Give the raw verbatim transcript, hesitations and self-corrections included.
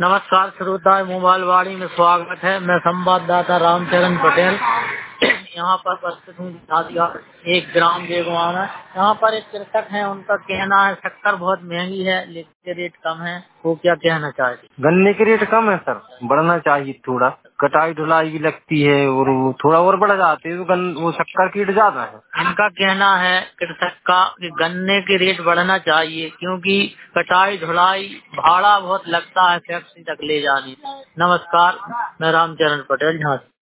नमस्कार श्रोता, मोबाइल वाणी में स्वागत है। मैं संवाददाता रामचरण पटेल यहाँ पर उपस्थित हूँ झांसीगढ़ एक ग्राम देगवां में। यहाँ पर एक कृषक है, उनका कहना है शक्कर बहुत महंगी है लेकिन रेट कम है। वो क्या कहना चाहते? गन्ने के रेट कम है सर, बढ़ना चाहिए थोड़ा। कटाई ढुलाई भी लगती है और वो थोड़ा और बढ़ जाते हैं तो गन, वो शक्कर की रेट ज्यादा है। इनका कहना है कृषक का कि गन्ने के रेट बढ़ना चाहिए क्योंकि कटाई ढुलाई भाड़ा बहुत लगता है फैक्ट्री तक ले जाने। नमस्कार, मैं रामचरण पटेल झांसी।